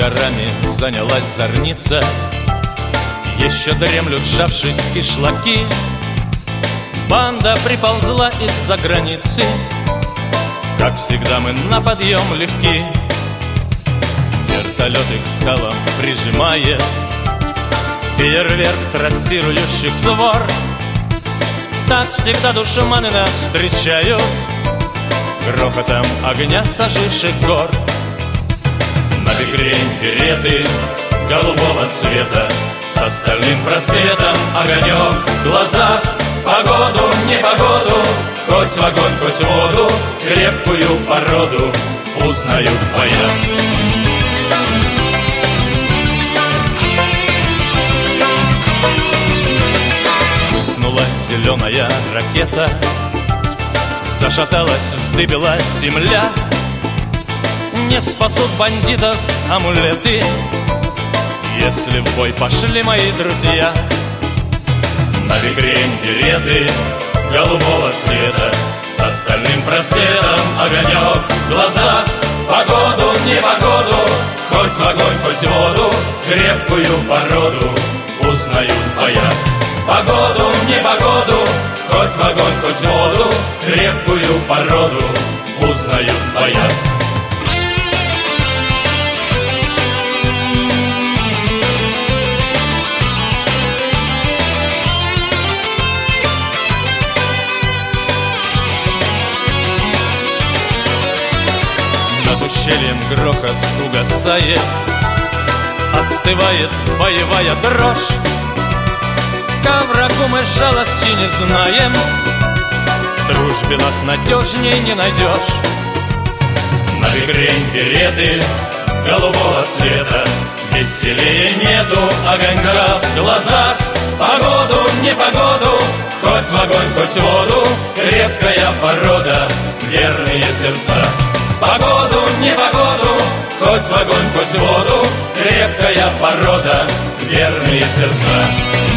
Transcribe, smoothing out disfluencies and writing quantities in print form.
горами занялась зорница. Еще дремлют, сжавшись кишлаки. Банда приползла из-за границы. Как всегда мы на подъем легки. Вертолет их к скалам прижимает. Фейерверк трассирующих свор. Так всегда душманы нас встречают грохотом огня сожживших гор. На бекрень береты голубого цвета, со стальным просветом огонек в глазах. Погоду, непогоду, хоть в огонь, хоть в воду, крепкую породу узнают в боях. Вспыхнула зеленая ракета, зашаталась, вздыбилась земля. Не спасут бандитов амулеты, если в бой пошли мои друзья. На бекрень береты голубого цвета, со стальным просветом огонек в глазах. Погоду, непогоду, хоть в огонь, хоть в воду, крепкую породу узнают в боях. Погоду, непогоду, хоть в огонь, хоть в воду, крепкую породу узнают в боях. Ущельем грохот угасает, остывает боевая дрожь. Ко врагу мы жалости не знаем, в дружбе нас надежней не найдешь. На бекрень береты голубого цвета, веселее нету огонька в глазах. Погоду, непогоду, хоть в огонь, хоть в воду, крепкая порода, верные сердца. Погоду, непогоду, хоть в огонь, хоть в воду, крепкая порода, верные сердца.